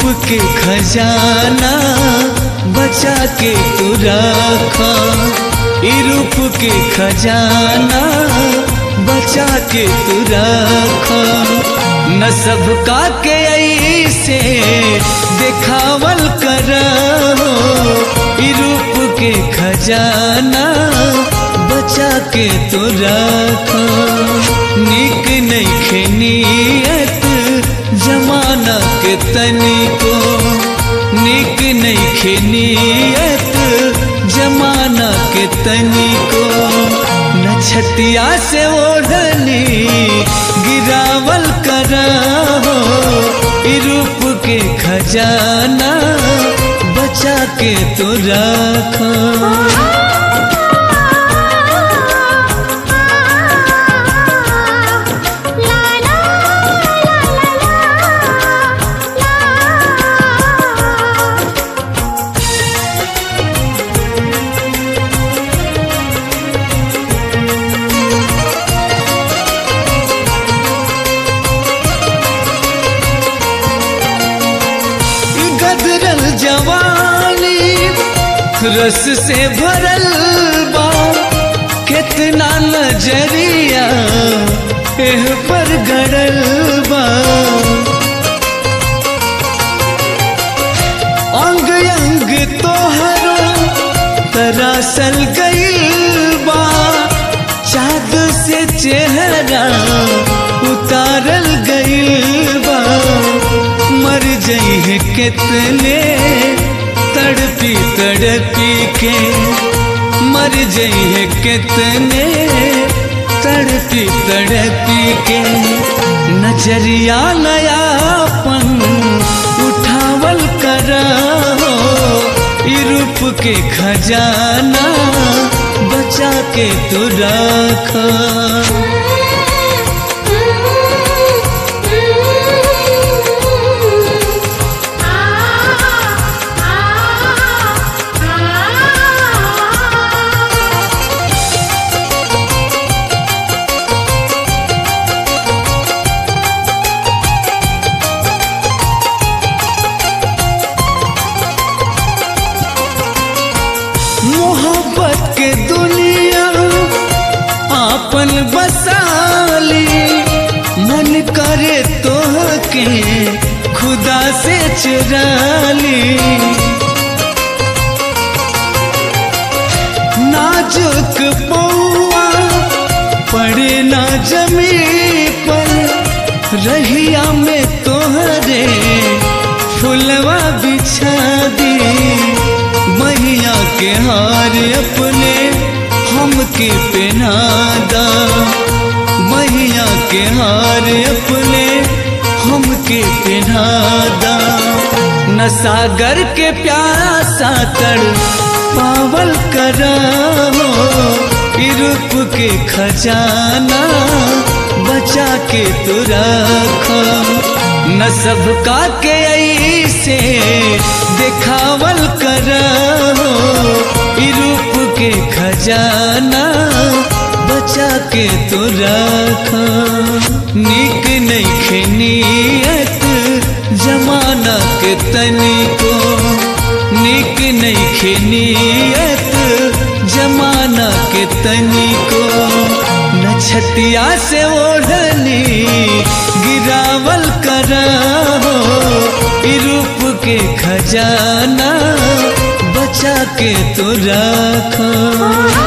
के खजाना बचा के तू रखा, रूप के खजाना बचा के तू रखा। न सबका के ऐसे देखावल करा, रूप के खजाना बचा के तू रखा। निक नइखे नियत जमाना के तनिको, निक नइखे नियत जमाना के तनिको। न छतिया से ओढ़नी गिरावल करा, रूप के खजाना बचा के तू रखा। गदरल जवानी रस से भरल बा, कितना नजरिया एह पर गड़ल बा। अंग अंग तोहरो तरासल गइल बा, चाँद से चेहरा उतारल गइल बा। मर जइहे कितने तड़पी तड़पी के, मर जइहे कितने तड़पी तड़पी के। नजरिया नयापन उठावल करा, रूप के खजाना बचा के तू रखा। मोहब्बत के दुनिया आपन बसाली, मन करे तोहके खुदा से चुराली। नाजुक पौआ पड़े ना जमी पर, रहिया में तोहरे फुलवा बिछा दी। मैया के हार अपने हमके पहना दा, मैया के हार अपने हमके पहना दा। न सागर के प्यासा तड़ पावल करा, रूप के खजाना बचा के तू रखा। न सबका के ऐसे देखावल करा, रूप के खजाना बचा के तू रखा। निक नइखे नियत जमाना के तनिको, निक नइखे नियत जमाना के तनिको। न छतिया से ओढ़नी गिरावल करा, रूप के खजाना बचा के तू रखा।